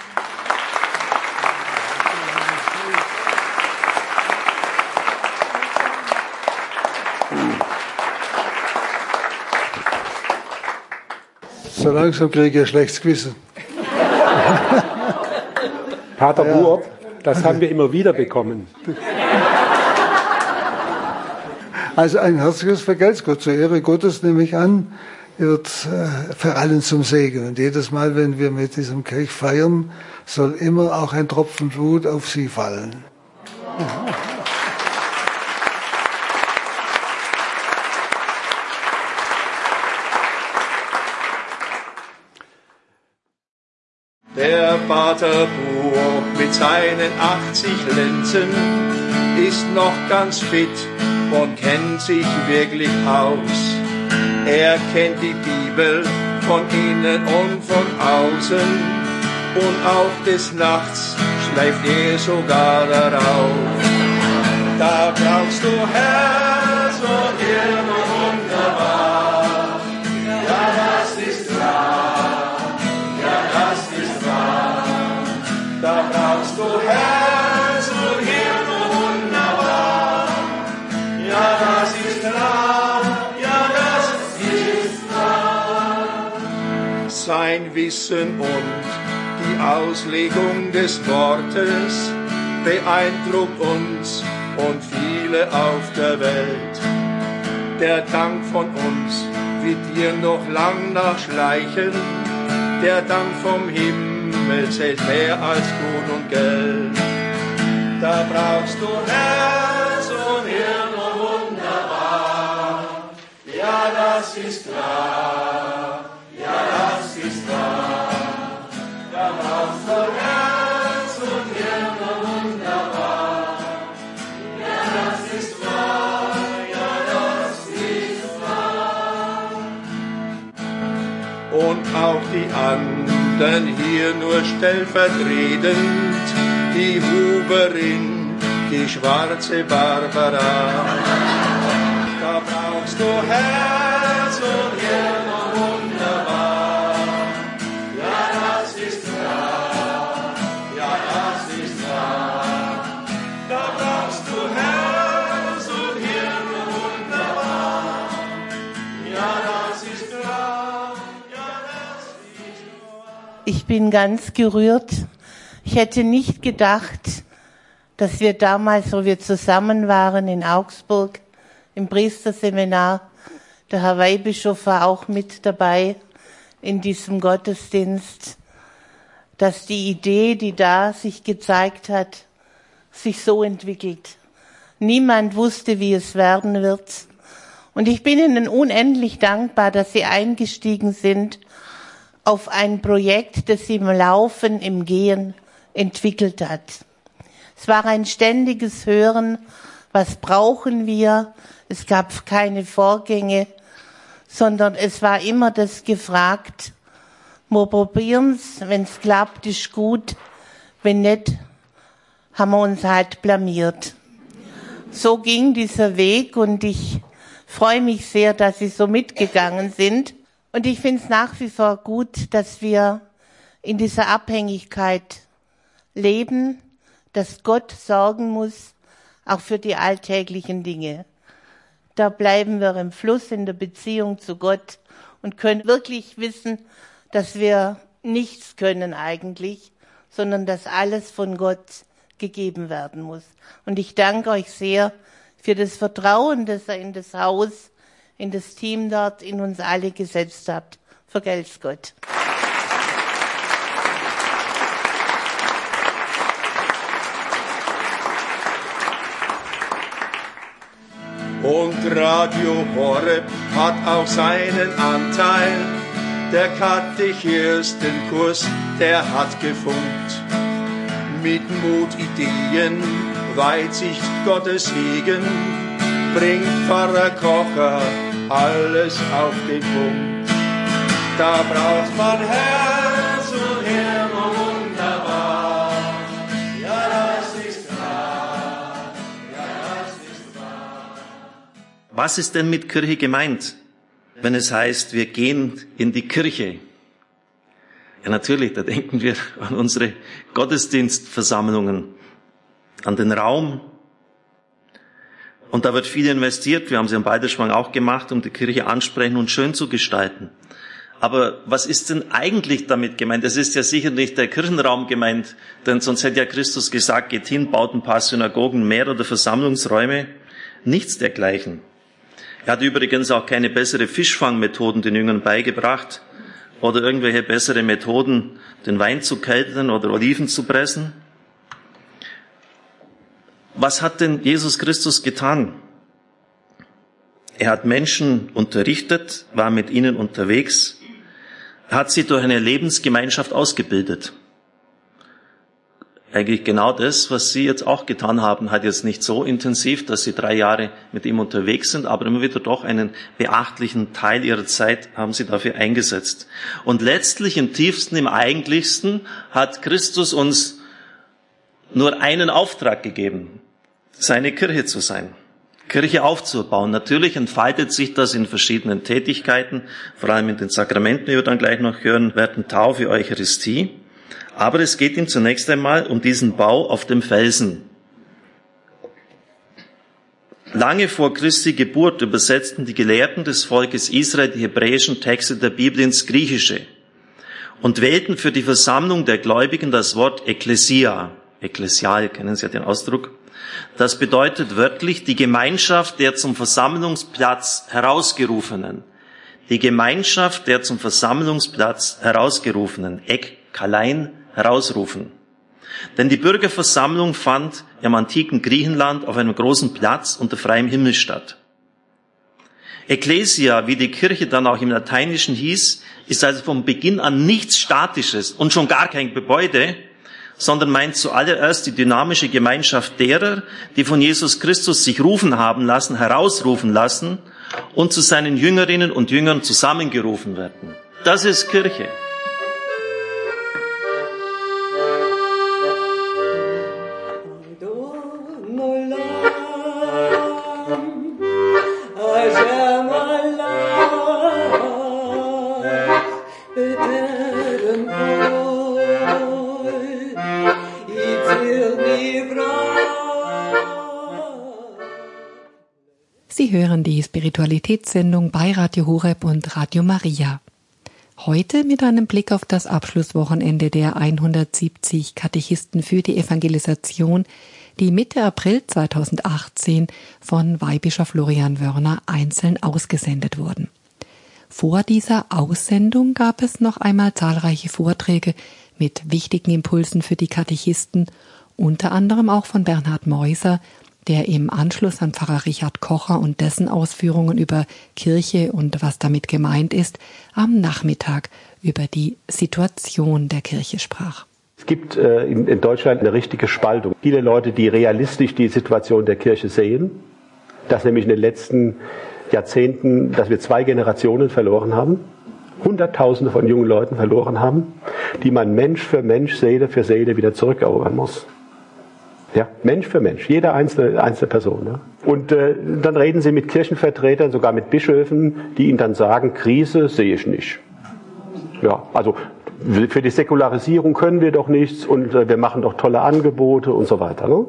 So langsam kriege ich ein schlechtes Gewissen. Pater ja. Buob, das haben wir immer wieder bekommen. Also ein herzliches Vergelt's Gott zur Ehre Gottes, nehme ich an, wird äh, für allen zum Segen. Und jedes Mal, wenn wir mit diesem Kelch feiern, soll immer auch ein Tropfen Blut auf Sie fallen. Der Pater Buob mit seinen achtzig Lenzen ist noch ganz fit und kennt sich wirklich aus. Er kennt die Bibel von innen und von außen und auch des Nachts schläft er sogar darauf. Da brauchst du Herz und Hirn und wunderbar. Ja, das ist wahr. Ja, das ist wahr. Da brauchst du Herz und Hirn und wunderbar. Ja, das ist wahr. Ja, das ist wahr. Sein Wissen und die Auslegung des Wortes beeindruckt uns und viele auf der Welt. Der Dank von uns wird dir noch lang nachschleichen. Der Dank vom Himmel zählt mehr als Gut und Geld. Da brauchst du Herz und Hirn und wunderbar. Ja, das ist wahr. Ja, das ist wahr. Da brauchst du Herz und Hirn und wunderbar. Ja, das ist wahr. Ja, das ist wahr. Und auch die anderen hier nur stellvertretend, die Huberin, die schwarze Barbara. Da brauchst du Herz und Hirn und wunderbar. Ja, das ist wahr. Ja, das ist wahr. Da brauchst du Herz und Hirn und wunderbar. Ja, das ist wahr. Ja, das ist wahr. Ich bin ganz gerührt. Ich hätte nicht gedacht, dass wir damals, wo wir zusammen waren in Augsburg, im Priesterseminar, der Herr Weihbischof war auch mit dabei in diesem Gottesdienst, dass die Idee, die da sich gezeigt hat, sich so entwickelt. Niemand wusste, wie es werden wird. Und ich bin Ihnen unendlich dankbar, dass Sie eingestiegen sind auf ein Projekt, das Sie im Laufen, im Gehen entwickelt hat. Es war ein ständiges Hören, was brauchen wir? Es gab keine Vorgänge, sondern es war immer das gefragt, wir probieren's, wenn's klappt, ist gut, wenn nicht, haben wir uns halt blamiert. So ging dieser Weg und ich freue mich sehr, dass Sie so mitgegangen sind. Und ich finde es nach wie vor gut, dass wir in dieser Abhängigkeit leben, dass Gott sorgen muss, auch für die alltäglichen Dinge. Da bleiben wir im Fluss in der Beziehung zu Gott und können wirklich wissen, dass wir nichts können eigentlich, sondern dass alles von Gott gegeben werden muss. Und ich danke euch sehr für das Vertrauen, das ihr in das Haus, in das Team dort, in uns alle gesetzt habt. Vergelt's Gott. Radio Horeb hat auch seinen Anteil. Der Katechisten-Kurs, der hat gefunkt. Mit Mut, Ideen, Weitsicht, Gottes Segen, bringt Pfarrer Kocher alles auf den Punkt. Da braucht man Herz und Hirn wunderbar. Ja, das ist wahr. Ja, das ist wahr. Was ist denn mit Kirche gemeint, wenn es heißt, wir gehen in die Kirche? Ja, natürlich, da denken wir an unsere Gottesdienstversammlungen, an den Raum. Und da wird viel investiert. Wir haben sie am Balderschwang auch gemacht, um die Kirche ansprechend und schön zu gestalten. Aber was ist denn eigentlich damit gemeint? Es ist ja sicher nicht der Kirchenraum gemeint, denn sonst hätte ja Christus gesagt, geht hin, baut ein paar Synagogen mehr oder Versammlungsräume. Nichts dergleichen. Er hat übrigens auch keine bessere Fischfangmethoden den Jüngern beigebracht oder irgendwelche bessere Methoden, den Wein zu keltern oder Oliven zu pressen. Was hat denn Jesus Christus getan? Er hat Menschen unterrichtet, war mit ihnen unterwegs. Er hat sie durch eine Lebensgemeinschaft ausgebildet. Eigentlich genau das, was Sie jetzt auch getan haben, hat jetzt nicht so intensiv, dass Sie drei Jahre mit ihm unterwegs sind, aber immer wieder doch einen beachtlichen Teil Ihrer Zeit haben Sie dafür eingesetzt. Und letztlich im tiefsten, im eigentlichsten hat Christus uns nur einen Auftrag gegeben, seine Kirche zu sein, Kirche aufzubauen. Natürlich entfaltet sich das in verschiedenen Tätigkeiten, vor allem in den Sakramenten, die wir dann gleich noch hören werden, Taufe, Eucharistie. Aber es geht ihm zunächst einmal um diesen Bau auf dem Felsen. Lange vor Christi Geburt übersetzten die Gelehrten des Volkes Israel die hebräischen Texte der Bibel ins Griechische und wählten für die Versammlung der Gläubigen das Wort Ekklesia. Ekklesial, kennen Sie ja den Ausdruck. Das bedeutet wörtlich die Gemeinschaft der zum Versammlungsplatz Herausgerufenen. Die Gemeinschaft der zum Versammlungsplatz Herausgerufenen. Ekkalein, herausrufen. Denn die Bürgerversammlung fand im antiken Griechenland auf einem großen Platz unter freiem Himmel statt. Ekklesia, wie die Kirche dann auch im Lateinischen hieß, ist also vom Beginn an nichts Statisches und schon gar kein Gebäude, sondern meint zuallererst die dynamische Gemeinschaft derer, die von Jesus Christus sich rufen haben lassen, herausrufen lassen und zu seinen Jüngerinnen und Jüngern zusammengerufen werden. Das ist Kirche. Sie hören die Spiritualitätssendung bei Radio Horeb und Radio Maria. Heute mit einem Blick auf das Abschlusswochenende der hundertsiebzig Katechisten für die Evangelisation, die Mitte April zweitausendachtzehn von Weihbischof Florian Wörner einzeln ausgesendet wurden. Vor dieser Aussendung gab es noch einmal zahlreiche Vorträge mit wichtigen Impulsen für die Katechisten, unter anderem auch von Bernhard Meuser, der im Anschluss an Pfarrer Richard Kocher und dessen Ausführungen über Kirche und was damit gemeint ist, am Nachmittag über die Situation der Kirche sprach. Es gibt äh, in, in Deutschland eine richtige Spaltung. Viele Leute, die realistisch die Situation der Kirche sehen, dass nämlich in den letzten Jahrzehnten, dass wir zwei Generationen verloren haben, Hunderttausende von jungen Leuten verloren haben, die man Mensch für Mensch, Seele für Seele wieder zurückerobern muss. Ja, Mensch für Mensch, jede einzelne, einzelne Person. Ja. Und äh, dann reden Sie mit Kirchenvertretern, sogar mit Bischöfen, die Ihnen dann sagen, Krise sehe ich nicht. Ja, also für die Säkularisierung können wir doch nichts und äh, wir machen doch tolle Angebote und so weiter. Ne?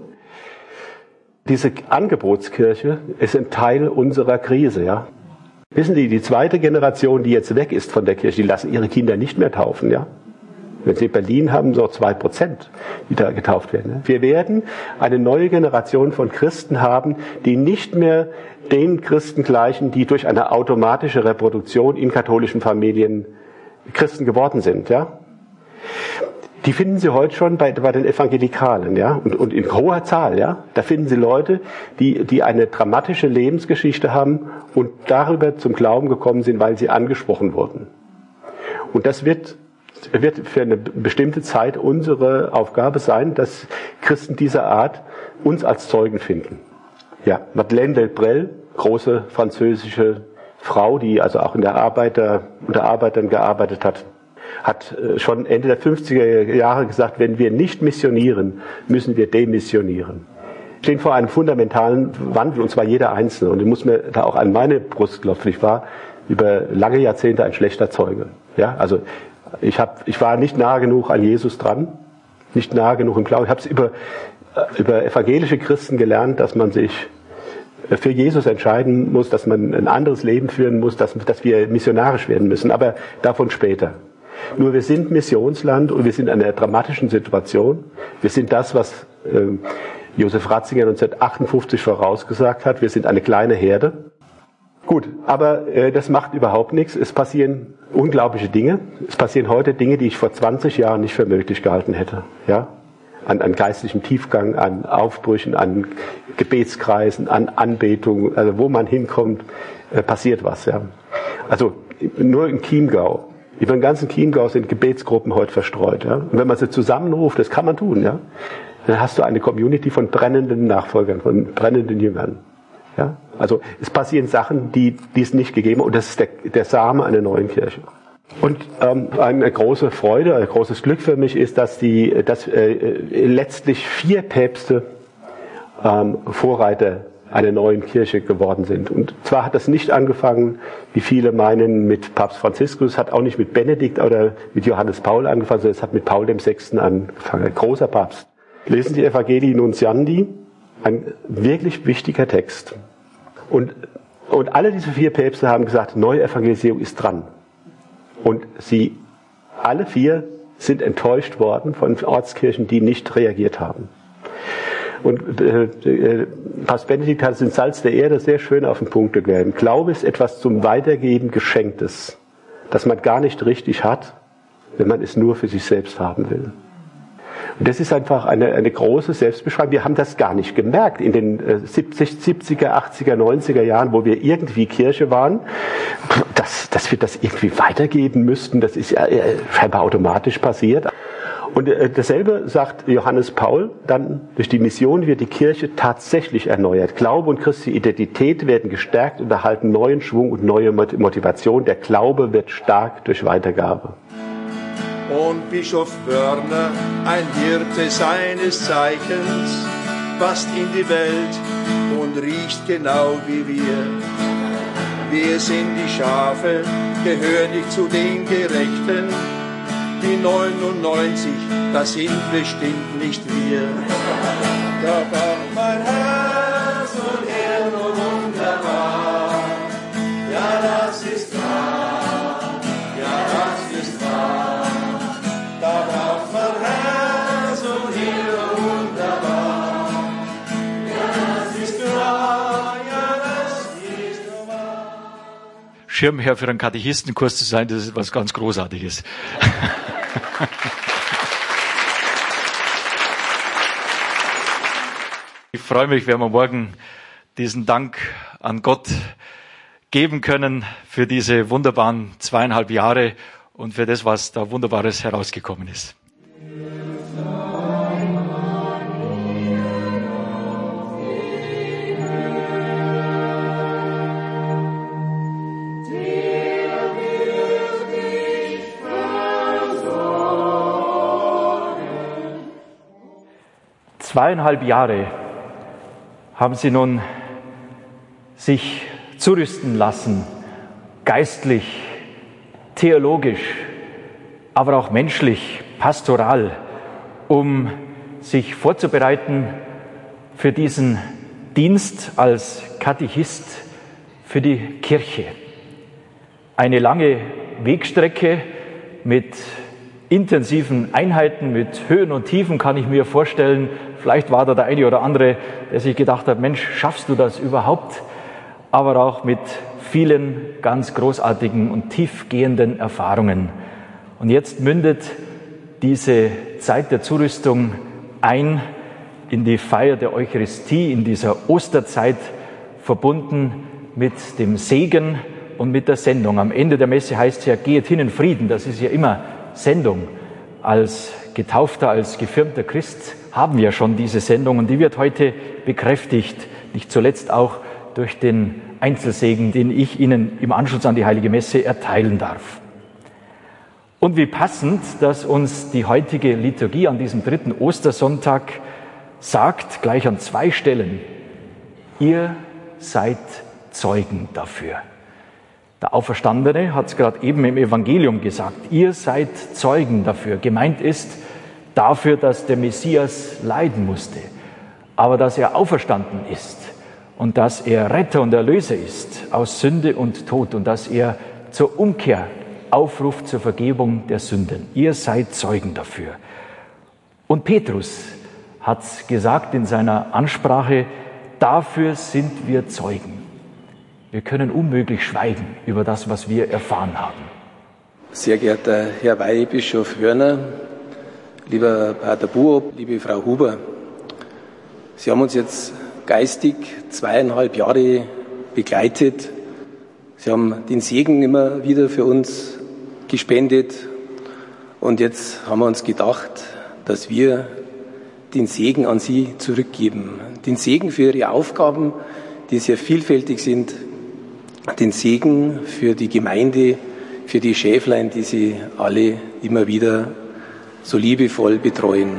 Diese Angebotskirche ist ein Teil unserer Krise. Ja. Wissen Sie, die zweite Generation, die jetzt weg ist von der Kirche, die lassen ihre Kinder nicht mehr taufen. Ja. Wenn Sie in Berlin haben, so zwei Prozent, die da getauft werden. Wir werden eine neue Generation von Christen haben, die nicht mehr den Christen gleichen, die durch eine automatische Reproduktion in katholischen Familien Christen geworden sind. Ja? Die finden Sie heute schon bei, bei den Evangelikalen, ja, und, und in hoher Zahl, ja. Da finden Sie Leute, die, die eine dramatische Lebensgeschichte haben und darüber zum Glauben gekommen sind, weil sie angesprochen wurden. Und das wird, wird für eine bestimmte Zeit unsere Aufgabe sein, dass Christen dieser Art uns als Zeugen finden. Ja, Madeleine Delbrel, große französische Frau, die also auch in der Arbeiter, unter Arbeitern gearbeitet hat, hat schon Ende der fünfziger Jahre gesagt, wenn wir nicht missionieren, müssen wir demissionieren. Wir stehen vor einem fundamentalen Wandel, und zwar jeder Einzelne. Und ich muss mir da auch an meine Brust klopfen. Ich war über lange Jahrzehnte ein schlechter Zeuge. Ja, also ich, hab, ich war nicht nah genug an Jesus dran, nicht nah genug im Glauben. Ich habe es über, über evangelische Christen gelernt, dass man sich für Jesus entscheiden muss, dass man ein anderes Leben führen muss, dass, dass wir missionarisch werden müssen. Aber davon später. Nur wir sind Missionsland und wir sind in einer dramatischen Situation. Wir sind das, was äh, Josef Ratzinger neunzehnhundertachtundfünfzig vorausgesagt hat. Wir sind eine kleine Herde. Gut, aber äh, das macht überhaupt nichts. Es passieren unglaubliche Dinge. Es passieren heute Dinge, die ich vor zwanzig Jahren nicht für möglich gehalten hätte. Ja? An, an geistlichem Tiefgang, an Aufbrüchen, an Gebetskreisen, an Anbetung, also wo man hinkommt, äh, passiert was. Ja? Also nur im Chiemgau. Über den ganzen Chiemgau sind Gebetsgruppen heute verstreut. Ja? Und wenn man sie zusammenruft, das kann man tun, ja? Dann hast du eine Community von brennenden Nachfolgern, von brennenden Jüngern. Ja? Also es passieren Sachen, die, die es nicht gegeben hat. Und das ist der, der Same einer neuen Kirche. Und ähm, eine große Freude, ein großes Glück für mich ist, dass, die, dass äh, letztlich vier Päpste ähm, Vorreiter einer neuen Kirche geworden sind. Und zwar hat das nicht angefangen, wie viele meinen, mit Papst Franziskus, hat auch nicht mit Benedikt oder mit Johannes Paul angefangen, sondern es hat mit Paul dem Sechsten angefangen, ein großer Papst. Lesen Sie Evangelii Nuntiandi, ein wirklich wichtiger Text. Und, und alle diese vier Päpste haben gesagt, Neuevangelisierung ist dran. Und sie, alle vier, sind enttäuscht worden von Ortskirchen, die nicht reagiert haben. Und äh, äh, Papst Benedikt hat es in Salz der Erde sehr schön auf den Punkt gegeben. Glaube ist etwas zum Weitergeben Geschenktes, das man gar nicht richtig hat, wenn man es nur für sich selbst haben will. Und das ist einfach eine, eine große Selbstbeschreibung. Wir haben das gar nicht gemerkt in den äh, siebzig, siebziger, achtziger, neunziger Jahren, wo wir irgendwie Kirche waren, dass, dass wir das irgendwie weitergeben müssten. Das ist ja äh, scheinbar automatisch passiert. Und äh, dasselbe sagt Johannes Paul, dann durch die Mission wird die Kirche tatsächlich erneuert. Glaube und christliche Identität werden gestärkt und erhalten neuen Schwung und neue Motivation. Der Glaube wird stark durch Weitergabe. Und Bischof Wörner, ein Hirte seines Zeichens, passt in die Welt und riecht genau wie wir. Wir sind die Schafe, gehören nicht zu den Gerechten. Die neunundneunzig, das sind bestimmt nicht wir. Da braucht mein Herz und er nur wunderbar. Ja, das ist wahr, ja, das ist wahr. Da braucht man Herz und er nur wunderbar. Ja, das ist wahr, ja, das ist wahr. Schirmherr für einen Katechistenkurs zu sein, das ist was ganz Großartiges. Ich freue mich, wenn wir morgen diesen Dank an Gott geben können für diese wunderbaren zweieinhalb Jahre und für das, was da Wunderbares herausgekommen ist. Zweieinhalb Jahre haben sie nun sich zurüsten lassen, geistlich, theologisch, aber auch menschlich, pastoral, um sich vorzubereiten für diesen Dienst als Katechist für die Kirche. Eine lange Wegstrecke mit intensiven Einheiten, mit Höhen und Tiefen kann ich mir vorstellen. Vielleicht war da der eine oder andere, der sich gedacht hat, Mensch, schaffst du das überhaupt? Aber auch mit vielen ganz großartigen und tiefgehenden Erfahrungen. Und jetzt mündet diese Zeit der Zurüstung ein in die Feier der Eucharistie, in dieser Osterzeit, verbunden mit dem Segen und mit der Sendung. Am Ende der Messe heißt es ja, geht hin in Frieden. Das ist ja immer Sendung. Als getaufter, als gefirmter Christ haben wir schon diese Sendung und die wird heute bekräftigt, nicht zuletzt auch durch den Einzelsegen, den ich Ihnen im Anschluss an die Heilige Messe erteilen darf. Und wie passend, dass uns die heutige Liturgie an diesem dritten Ostersonntag sagt, gleich an zwei Stellen, ihr seid Zeugen dafür. Der Auferstandene hat es gerade eben im Evangelium gesagt, ihr seid Zeugen dafür. Gemeint ist dafür, dass der Messias leiden musste, aber dass er auferstanden ist und dass er Retter und Erlöser ist aus Sünde und Tod und dass er zur Umkehr aufruft, zur Vergebung der Sünden. Ihr seid Zeugen dafür. Und Petrus hat gesagt in seiner Ansprache, dafür sind wir Zeugen. Wir können unmöglich schweigen über das, was wir erfahren haben. Sehr geehrter Herr Weihbischof Hörner, lieber Pater Buob, liebe Frau Huber, Sie haben uns jetzt geistig zweieinhalb Jahre begleitet. Sie haben den Segen immer wieder für uns gespendet. Und jetzt haben wir uns gedacht, dass wir den Segen an Sie zurückgeben. Den Segen für Ihre Aufgaben, die sehr vielfältig sind. Den Segen für die Gemeinde, für die Schäflein, die Sie alle immer wieder so liebevoll betreuen.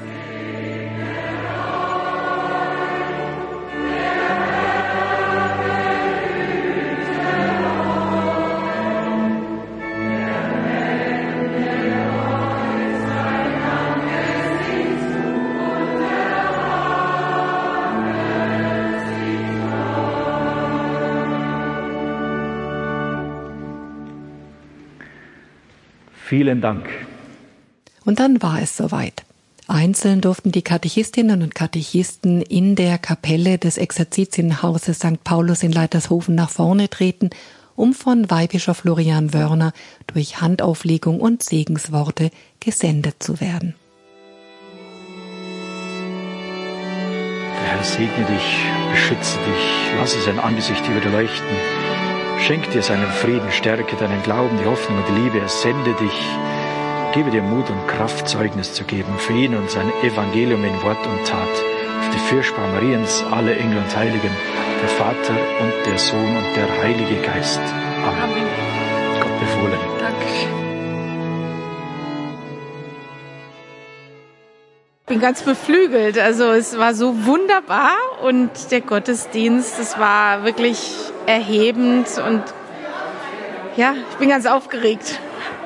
Vielen Dank. Und dann war es soweit. Einzeln durften die Katechistinnen und Katechisten in der Kapelle des Exerzitienhauses Sankt Paulus in Leitershofen nach vorne treten, um von Weihbischof Florian Wörner durch Handauflegung und Segensworte gesendet zu werden. Der Herr segne dich, beschütze dich, lasse sein Angesicht über dir leuchten. Schenk dir seinen Frieden, stärke deinen Glauben, die Hoffnung und die Liebe, er sende dich, gebe dir Mut und Kraft, Zeugnis zu geben für ihn und sein Evangelium in Wort und Tat, auf die Fürspar Mariens, alle Engel und Heiligen, der Vater und der Sohn und der Heilige Geist. Amen. Amen. Gott befohlen. Danke. Ich bin ganz beflügelt. Also es war so wunderbar und der Gottesdienst, es war wirklich erhebend und ja, ich bin ganz aufgeregt.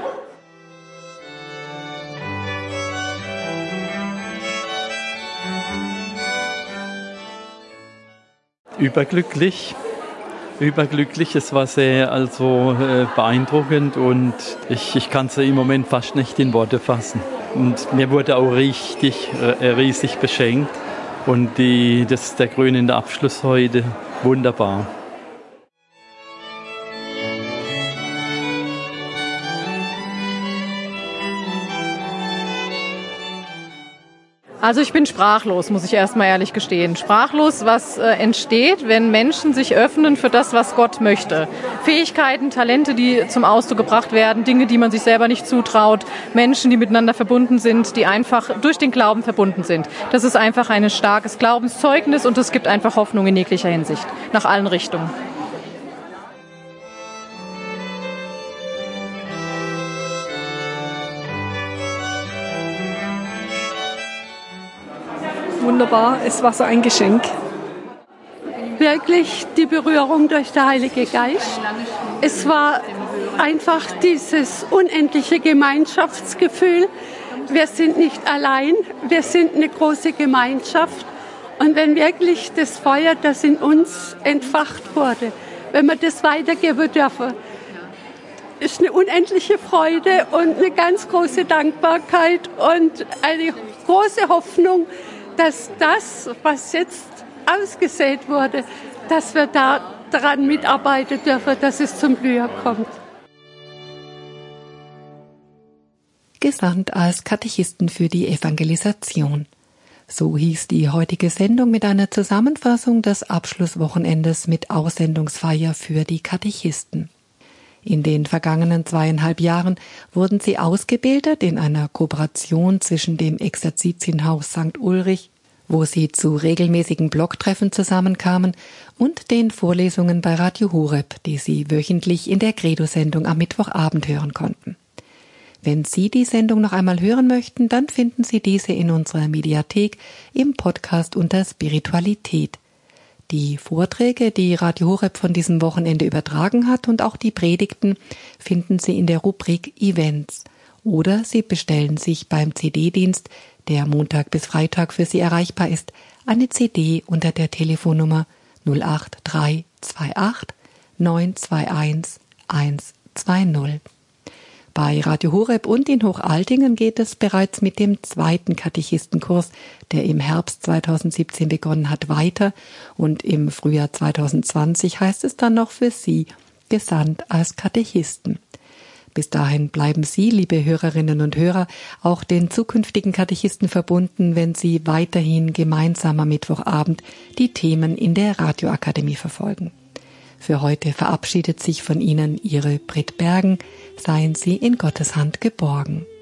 Überglücklich, überglücklich. Es war sehr also äh, beeindruckend und ich, ich kann es im Moment fast nicht in Worte fassen. Und mir wurde auch richtig, äh, riesig beschenkt und die, das ist der krönende Abschluss heute. Wunderbar. Also ich bin sprachlos, muss ich erstmal ehrlich gestehen. Sprachlos, was äh, entsteht, wenn Menschen sich öffnen für das, was Gott möchte. Fähigkeiten, Talente, die zum Ausdruck gebracht werden, Dinge, die man sich selber nicht zutraut, Menschen, die miteinander verbunden sind, die einfach durch den Glauben verbunden sind. Das ist einfach ein starkes Glaubenszeugnis und es gibt einfach Hoffnung in jeglicher Hinsicht, nach allen Richtungen. Wunderbar, es war so ein Geschenk. Wirklich die Berührung durch den Heiligen Geist. Es war einfach dieses unendliche Gemeinschaftsgefühl. Wir sind nicht allein, wir sind eine große Gemeinschaft. Und wenn wirklich das Feuer, das in uns entfacht wurde, wenn wir das weitergeben dürfen, ist eine unendliche Freude und eine ganz große Dankbarkeit und eine große Hoffnung, dass das, was jetzt ausgesät wurde, dass wir da daran mitarbeiten dürfen, dass es zum Blühen kommt. gesandt als Katechisten für die Evangelisation. So hieß die heutige Sendung mit einer Zusammenfassung des Abschlusswochenendes mit Aussendungsfeier für die Katechisten. In den vergangenen zweieinhalb Jahren wurden sie ausgebildet in einer Kooperation zwischen dem Exerzitienhaus Sankt Ulrich, wo sie zu regelmäßigen Blogtreffen zusammenkamen, und den Vorlesungen bei Radio Horeb, die sie wöchentlich in der Credo-Sendung am Mittwochabend hören konnten. Wenn Sie die Sendung noch einmal hören möchten, dann finden Sie diese in unserer Mediathek im Podcast unter Spiritualität. Die Vorträge, die Radio Horeb von diesem Wochenende übertragen hat, und auch die Predigten finden Sie in der Rubrik Events. Oder Sie bestellen sich beim C D-Dienst, der Montag bis Freitag für Sie erreichbar ist, eine C D unter der Telefonnummer null acht drei zwei acht neun zwei eins eins zwei null. Bei Radio Horeb und in Hochaltingen geht es bereits mit dem zweiten Katechistenkurs, der im Herbst zweitausendsiebzehn begonnen hat, weiter, und im Frühjahr zweitausendzwanzig heißt es dann noch für Sie, gesandt als Katechisten. Bis dahin bleiben Sie, liebe Hörerinnen und Hörer, auch den zukünftigen Katechisten verbunden, wenn Sie weiterhin gemeinsam am Mittwochabend die Themen in der Radioakademie verfolgen. Für heute verabschiedet sich von Ihnen Ihre Brit Bergen. Seien Sie in Gottes Hand geborgen.